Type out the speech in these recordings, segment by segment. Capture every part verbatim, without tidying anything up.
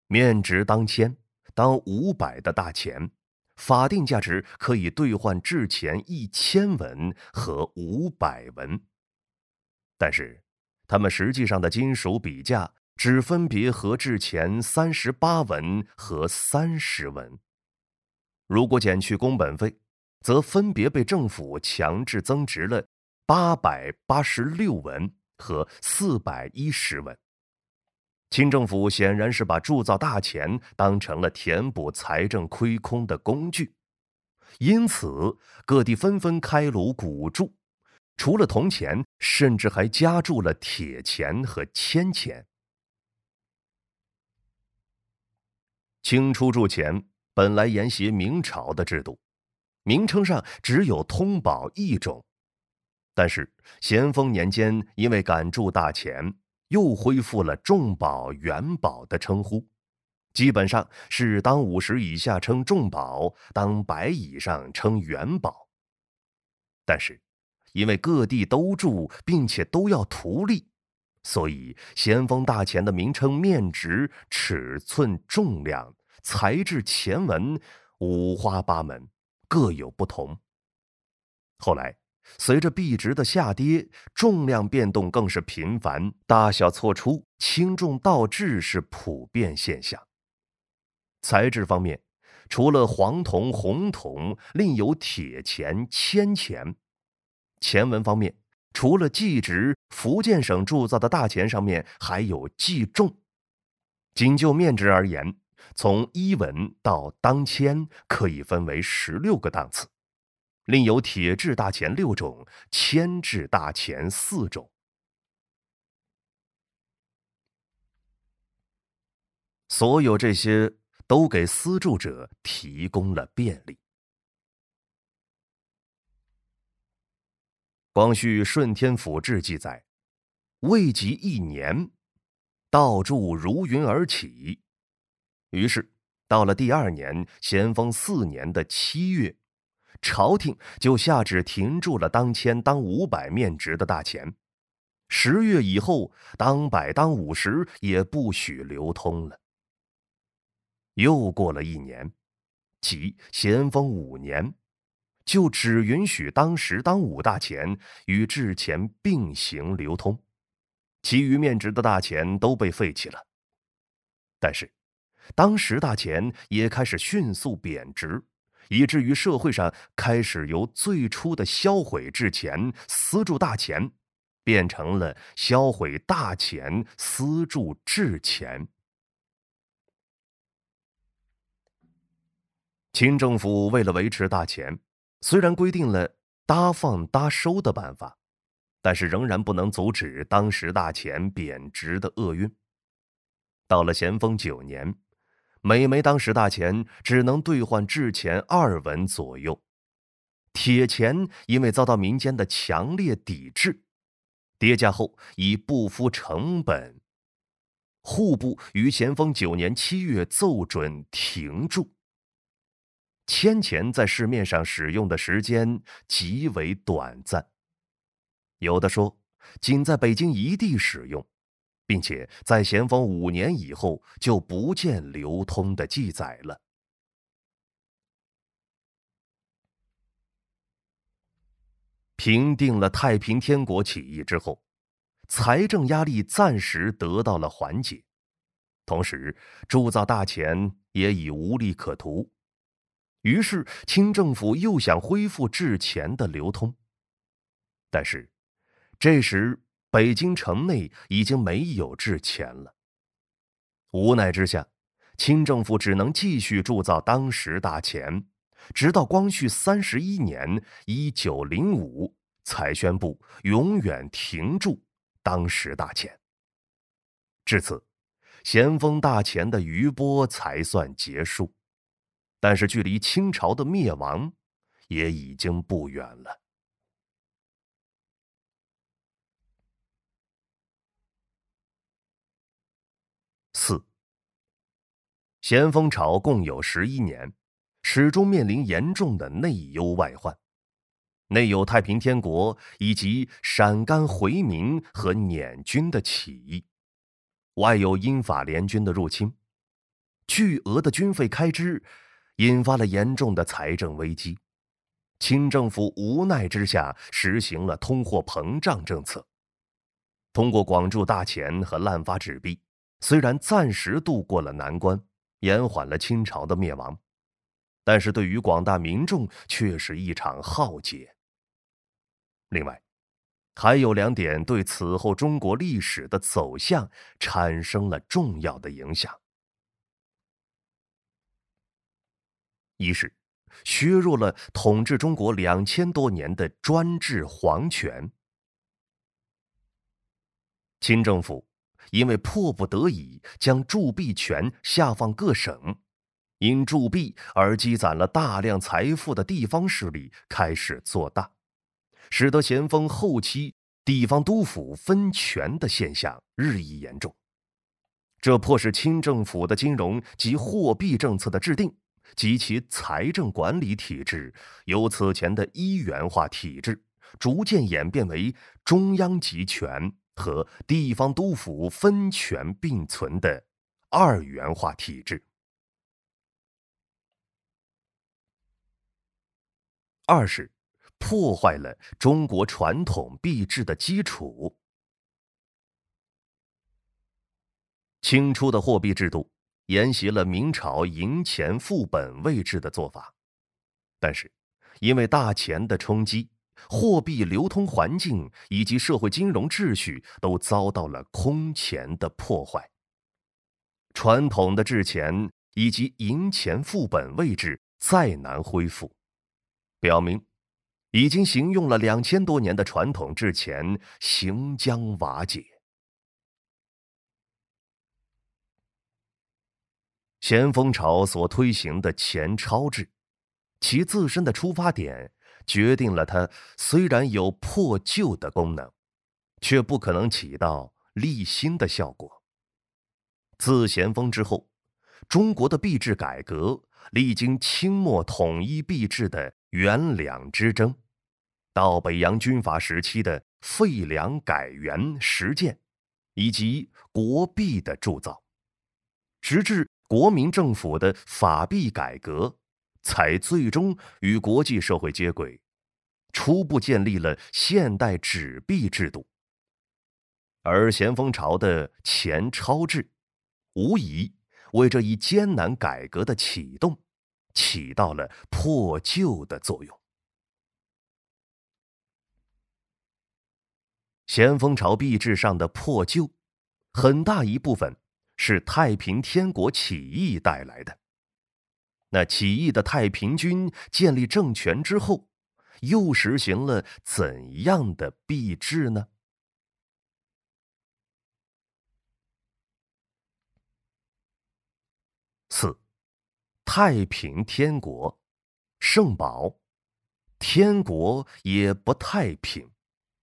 面值当千、当五百的大钱，法定价值可以兑换制钱一千文和五百文。但是，它们实际上的金属比价只分别和制钱三十八文和三十文。如果减去工本费，则分别被政府强制增值了八百八十六文和四百一十文。清政府显然是把铸造大钱当成了填补财政亏空的工具，因此各地纷纷开炉鼓铸，除了铜钱，甚至还加注了铁钱和铅钱。清初铸钱本来沿袭明朝的制度，名称上只有通宝一种，但是咸丰年间因为赶铸大钱，又恢复了重宝、元宝的称呼，基本上是当五十以下称重宝，当百以上称元宝。但是因为各地都铸并且都要图利，所以咸丰大钱的名称、面值、尺寸、重量、材质、钱纹五花八门，各有不同。后来随着币值的下跌，重量变动更是频繁，大小错出、轻重倒置是普遍现象。材质方面，除了黄铜、红铜，另有铁钱、铅钱。钱文方面，除了计值，福建省铸造的大钱上面还有计重。仅就面值而言，从一文到当千可以分为十六个档次，另有铁制大钱六种，铅制大钱四种。所有这些都给私铸者提供了便利。光绪顺天府志记载，未及一年，盗铸如云而起。于是到了第二年，咸丰四年的七月，朝廷就下旨停铸了当千、当五百面值的大钱。十月以后，当百、当五十也不许流通了。又过了一年，即咸丰五年，就只允许当十、当五大钱与制钱并行流通，其余面值的大钱都被废弃了。但是当时大钱也开始迅速贬值，以至于社会上开始由最初的销毁制钱、私铸大钱，变成了销毁大钱、私铸制钱。清政府为了维持大钱，虽然规定了搭放搭收的办法，但是仍然不能阻止当时大钱贬值的厄运。到了咸丰九年，每枚当时大钱只能兑换制钱二文左右。铁钱因为遭到民间的强烈抵制，跌价后已不敷成本。户部于咸丰九年七月奏准停铸。铅钱在市面上使用的时间极为短暂，有的说仅在北京一地使用，并且在咸丰五年以后就不见流通的记载了。平定了太平天国起义之后，财政压力暂时得到了缓解，同时铸造大钱也已无利可图。于是清政府又想恢复制钱的流通，但是这时北京城内已经没有制钱了。无奈之下，清政府只能继续铸造当时大钱，直到光绪三十一年一九零五才宣布永远停铸当时大钱。至此，咸丰大钱的余波才算结束。但是距离清朝的灭亡也已经不远了。四，咸丰朝共有十一年，始终面临严重的内忧外患，内有太平天国以及陕甘回民和捻军的起义，外有英法联军的入侵。 巨额的军费开支引发了严重的财政危机。清政府无奈之下实行了通货膨胀政策，通过广铸大钱和滥发纸币，虽然暂时度过了难关，延缓了清朝的灭亡，但是对于广大民众却是一场浩劫。另外，还有两点对此后中国历史的走向产生了重要的影响。一是削弱了统治中国两千多年的专制皇权。清政府因为迫不得已将铸币权下放各省，因铸币而积攒了大量财富的地方势力开始做大，使得咸丰后期地方督府分权的现象日益严重。这迫使清政府的金融及货币政策的制定及其财政管理体制，由此前的一元化体制逐渐演变为中央集权和地方督府分权并存的二元化体制。二是破坏了中国传统币制的基础。清初的货币制度沿袭了明朝银钱副本位制的做法，但是因为大钱的冲击，货币流通环境以及社会金融秩序都遭到了空前的破坏。传统的制钱以及银钱副本位制再难恢复，表明已经行用了两千多年的传统制钱行将瓦解。咸丰朝所推行的钱钞制，其自身的出发点决定了它虽然有破旧的功能，却不可能起到立新的效果。自咸丰之后，中国的币制改革历经清末统一币制的元两之争，到北洋军阀时期的废两改元实践，以及国币的铸造，直至国民政府的法币改革，才最终与国际社会接轨，初步建立了现代纸币制度。而咸丰朝的钱钞制，无疑为这一艰难改革的启动起到了破旧的作用。咸丰朝币制上的破旧，很大一部分是太平天国起义带来的。那起义的太平军建立政权之后，又实行了怎样的币制呢？四，太平天国，圣保，天国也不太平。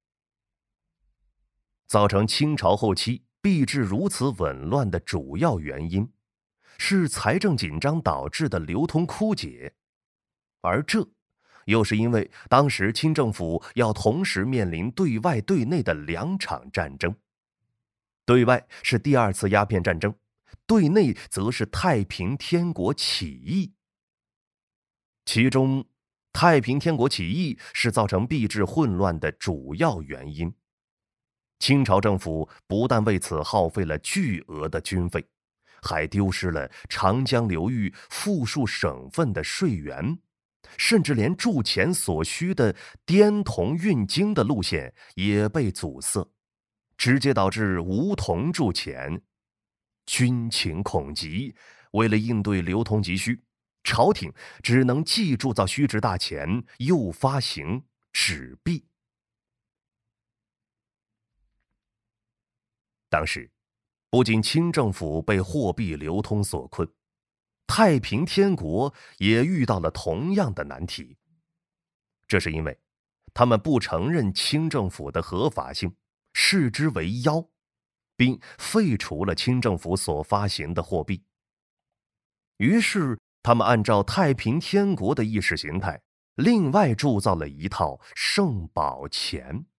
造成清朝后期币制如此紊乱的主要原因，是财政紧张导致的流通枯竭，而这又是因为当时清政府要同时面临对外对内的两场战争，对外是第二次鸦片战争，对内则是太平天国起义。其中，太平天国起义是造成币制混乱的主要原因。清朝政府不但为此耗费了巨额的军费，还丢失了长江流域富庶省份的税源，甚至连铸钱所需的滇铜运京的路线也被阻塞，直接导致无铜铸钱。军情恐急，为了应对流通急需，朝廷只能既铸造虚值大钱，又发行纸币。当时，不仅清政府被货币流通所困，太平天国也遇到了同样的难题。这是因为他们不承认清政府的合法性，视之为妖，并废除了清政府所发行的货币。于是，他们按照太平天国的意识形态，另外铸造了一套圣保钱。